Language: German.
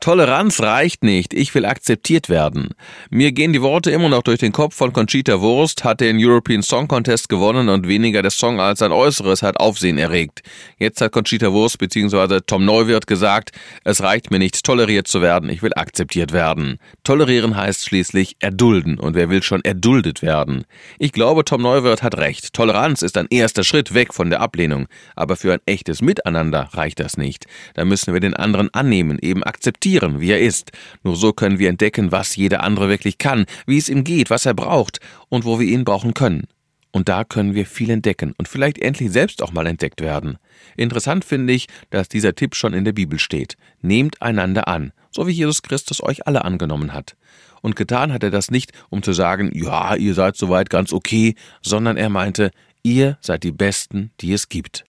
Toleranz reicht nicht, ich will akzeptiert werden. Mir gehen die Worte immer noch durch den Kopf von Conchita Wurst, hat den European Song Contest gewonnen und weniger der Song als sein Äußeres hat Aufsehen erregt. Jetzt hat Conchita Wurst bzw. Tom Neuwirth gesagt, es reicht mir nicht, toleriert zu werden, ich will akzeptiert werden. Tolerieren heißt schließlich erdulden und wer will schon erduldet werden? Ich glaube, Tom Neuwirth hat recht. Toleranz ist ein erster Schritt weg von der Ablehnung, aber für ein echtes Miteinander reicht das nicht. Da müssen wir den anderen annehmen, eben akzeptieren, wie er ist. Nur so können wir entdecken, was jeder andere wirklich kann, wie es ihm geht, was er braucht und wo wir ihn brauchen können. Und da können wir viel entdecken und vielleicht endlich selbst auch mal entdeckt werden. Interessant finde ich, dass dieser Tipp schon in der Bibel steht. Nehmt einander an, so wie Jesus Christus euch alle angenommen hat. Und getan hat er das nicht, um zu sagen, ja, ihr seid soweit ganz okay, sondern er meinte, ihr seid die Besten, die es gibt.